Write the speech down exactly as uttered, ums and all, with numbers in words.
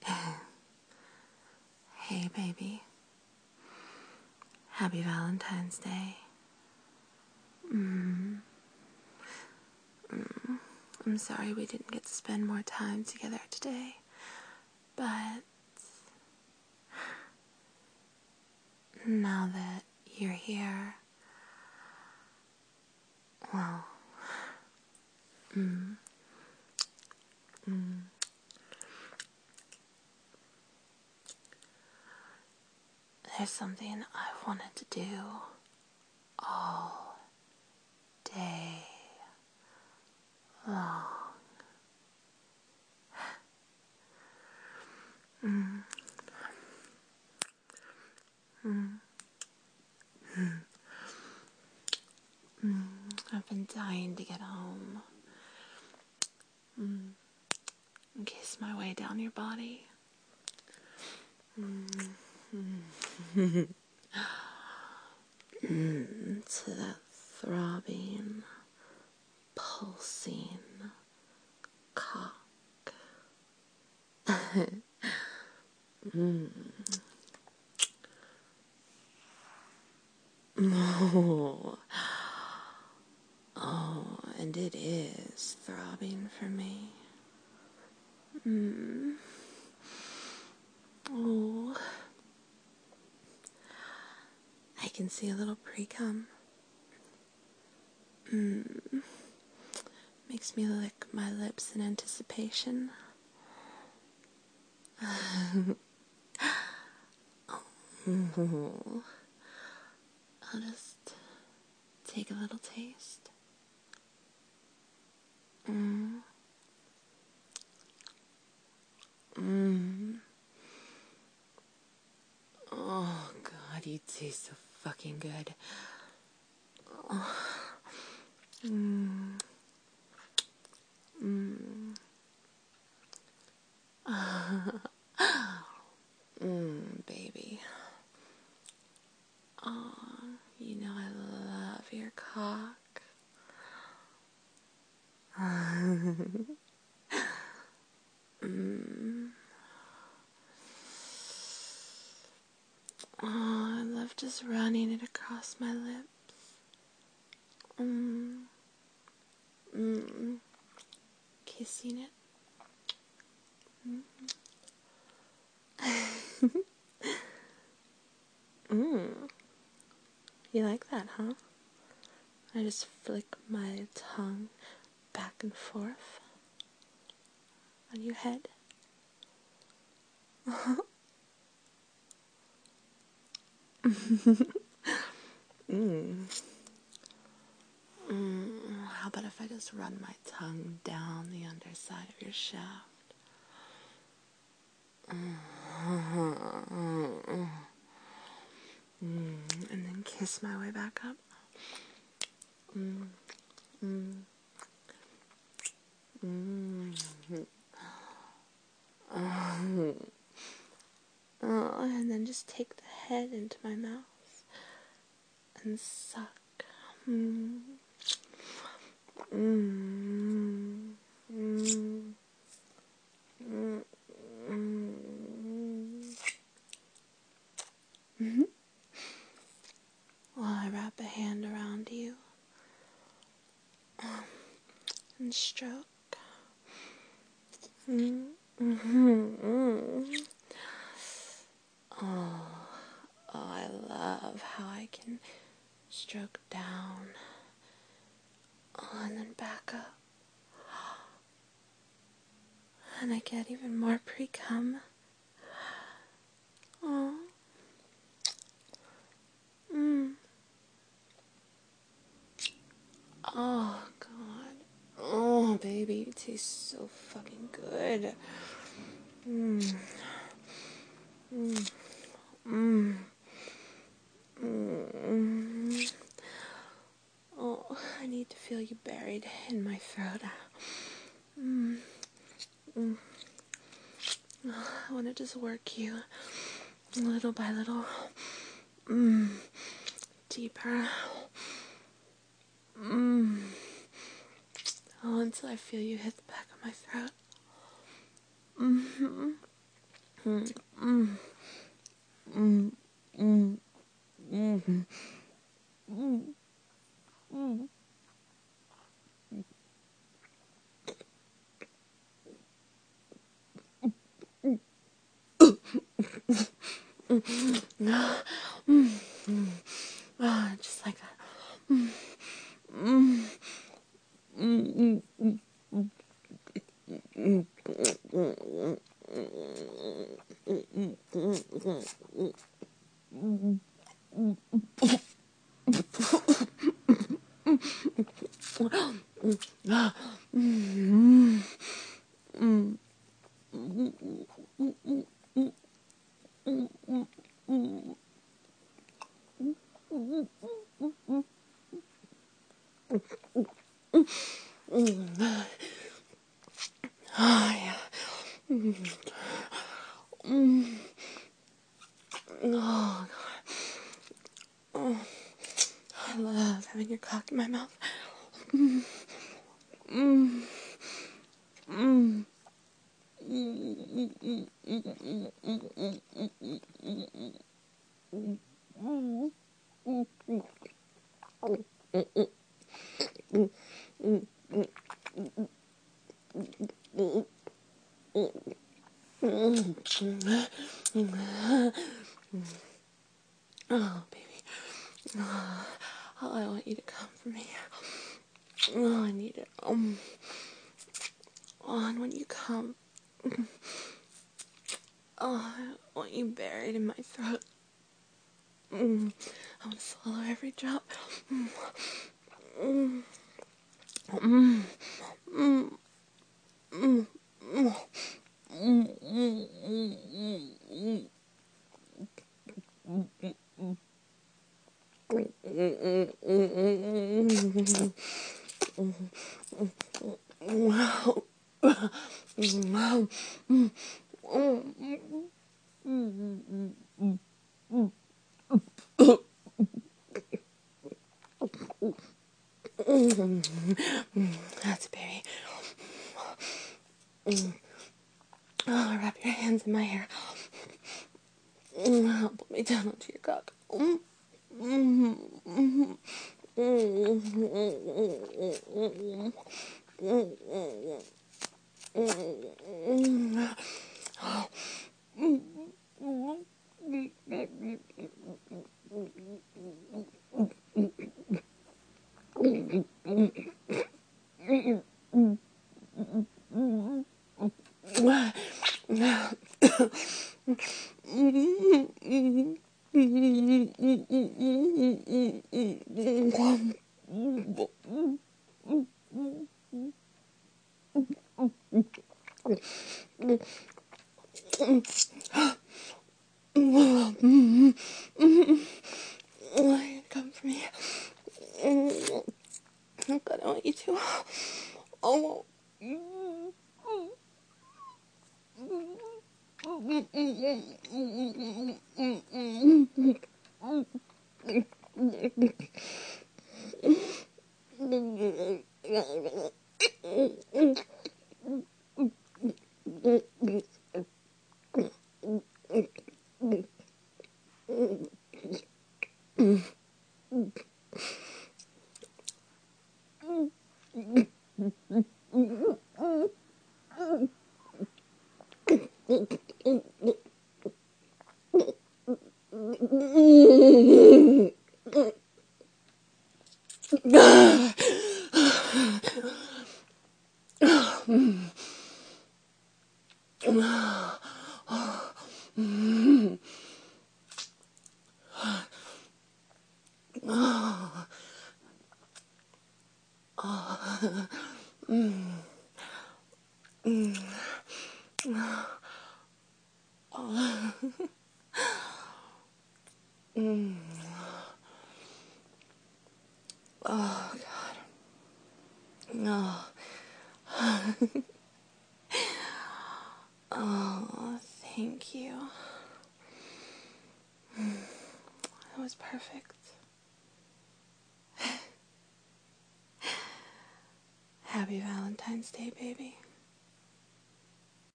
Hey, baby. Happy Valentine's Day. Mm. Mm. I'm sorry we didn't get to spend more time together today, but now that you're here, well, mm, mm. There's something I've wanted to do all day long. Mm. Mm. Mm. I've been dying to get home mm. and kiss my way down your body. Mm. Mm. mm. To that throbbing, pulsing cock. mm. Oh. Oh, and it is throbbing for me. Mm. Oh. I can see a little pre-cum. Mm. Makes me lick my lips in anticipation. oh. I'll just take a little taste. Mm. Mm. Oh, God, you taste so fucking good. Oh. Mm. Mm. mm, baby. Oh, you know I love your cock. mm. Oh, I love just running it across my lips. Mm. Mm. Kissing it. Mm. mm. You like that, huh? I just flick my tongue back and forth on your head. mm. Mm. How about if I just run my tongue down the underside of your shaft? Mm. Mm. And then kiss my way back up. Mm. Mm. Mm. Oh. Oh, and then just take the head into my mouth and suck. Mm. Mm. Mm. Mm. Mm. While I wrap a hand around you and stroke. Mm. Mm. Oh, oh, I love how I can stroke down, oh, and then back up, and I get even more pre-cum. Oh, mm. Oh, God. Oh, baby, you taste so fucking good. Mm. Mm. Mm. Mm. Oh, I need to feel you buried in my throat. Mm. Mm. I want to just work you little by little. Mm. Deeper. Mm. Oh, until I feel you hit the back of my throat. Mm-hmm. Mm, mm, mm, mm, mm, mm, mm. Ah, just like that. Mm, mm, mm, mm, mm, Ah, yeah. Mm. Oh, oh, I love having your cock in my mouth. Mm, mm, mm. Oh, baby. Oh, I want you to come for me. Oh, I need it. Um, oh, and when you come, oh, I want you buried in my throat. Mm, I want to swallow every drop. Mm, mm, mm, mm, mm, mm, mm, mm, That's baby. Oh, wrap your hands in my hair. Put me down onto your cock. Come for me. Oh God, I want you to. Oh. Oh God. No. Oh, thank you. That was perfect. Happy Valentine's Day, baby.